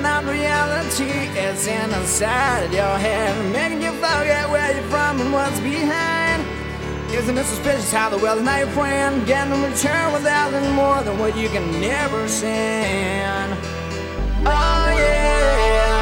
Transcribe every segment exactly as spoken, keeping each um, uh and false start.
not reality. It's inside your head, making you forget where you're from and what's behind. Isn't it suspicious how the world is not your friend? Getting a return without any more than what you can never send. Oh yeah.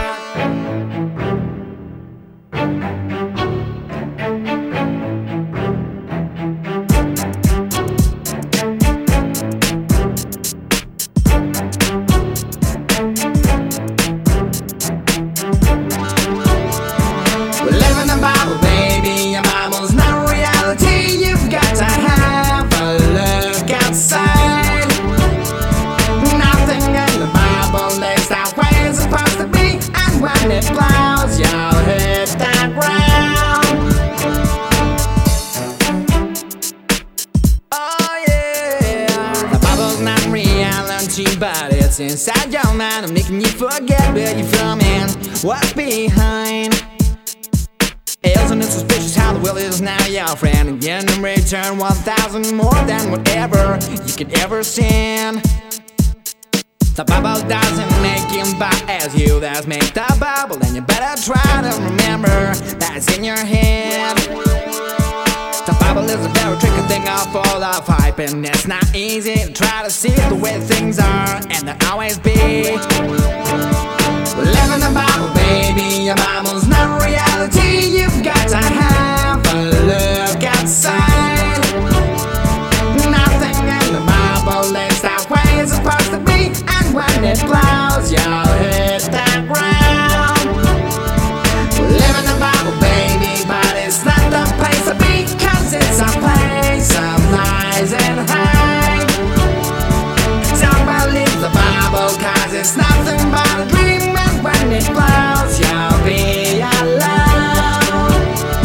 It clouds your head down ground. Oh yeah. The Bible's not reality, but it's inside your mind, and making you forget where you're from and what's behind. Isn't it suspicious how the world is now your friend, and getting in return one thousand more than whatever you could ever send? The Bible doesn't make him buy as you that's make the Bible, and you better try to remember that's in your head. The Bible is a very tricky thing, all full of hype, and it's not easy to try to see the way things are, and they'll always be. Live in the Bible, baby, your Bible's not reality. You've got to have a look outside. Nothing in the Bible is that way it's supposed to be. When it clouds your head that ground. Live in the Bible, baby, but it's not the place to be, cause it's a place of lies and hate. Don't believe the Bible, cause it's nothing but a dream, and when it clouds you'll be alone.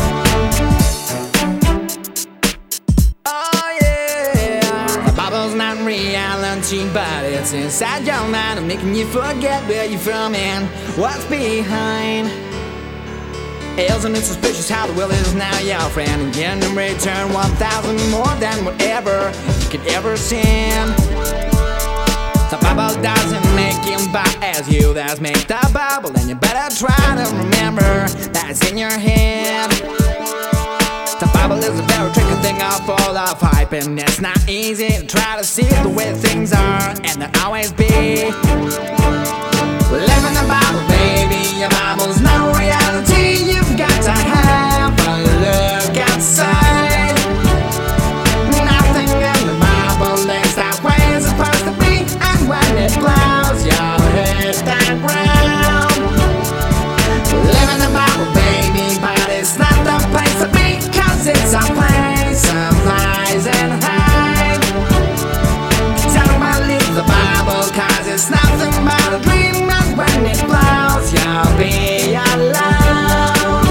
Oh yeah. The Bible's not reality, but it's inside your mind, and making you forget where you're from and what's behind. Isn't it suspicious how the world is now your friend, and getting in return one thousand more than whatever you could ever send? The Bible doesn't make him buy as you that's make the Bible, and you better try to remember that's in your head. The Bible is a very tricky thing, all full of hype, and it's not easy to try to see the way things are, and they'll always be. Live in the Bible, baby, your Bible's no reality. You've got to have a look outside. Nothing in the Bible is that way it's supposed to be, and when it clouds your head down ground. Live in the Bible, baby, but it's not the place to be, it's a place of lies and hate. Don't believe the Bible, cause it's nothing but a dream, and when it clouds you'll be alone.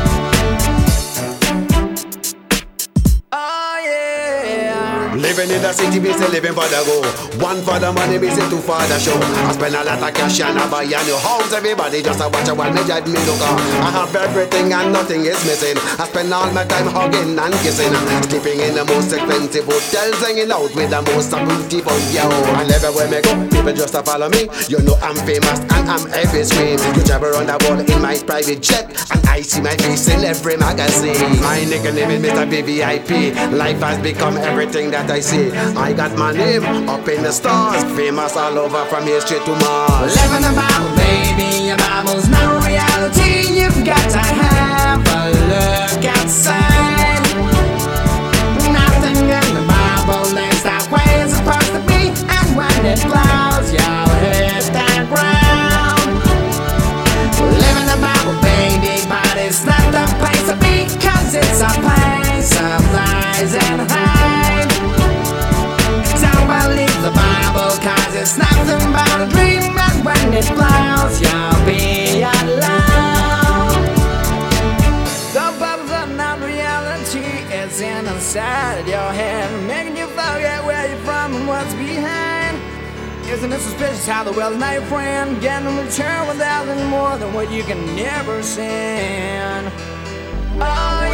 Oh yeah. Living in the city, me say living for the go. One for the money, me say two for the show. I spend a lot of cash and I buy a new house. Everybody just a watch a while me judge me look on. I have everything and nothing is missing. I spend all my time hugging and kissing, sleeping in the most expensive hotels, hanging out with the most beautiful yo. And everywhere me go, people just a follow me. You know I'm famous and I'm every screen. You travel around the world in my private jet, and I see my face in every magazine. My nigga name is Mister V V I P. Life has become everything that I see. I got my name up in the stars, famous all over from here straight to Mars. Live in the Bible, baby, your Bible's no reality. You've got to have a look outside. Nothing in the Bible is that way it's supposed to be, and when it clouds your head down ground. Live in the Bible, baby, but it's not the place to be, cause it's a place of lies and hate. Don't believe the Bible, cause it's nothing but a dream, and when it clouds you'll be alone. The Bible's not reality, it's inside your head, making you forget where you're from and what's behind. Isn't it suspicious how the world is not your friend, getting in return without any more than what you can never send? Oh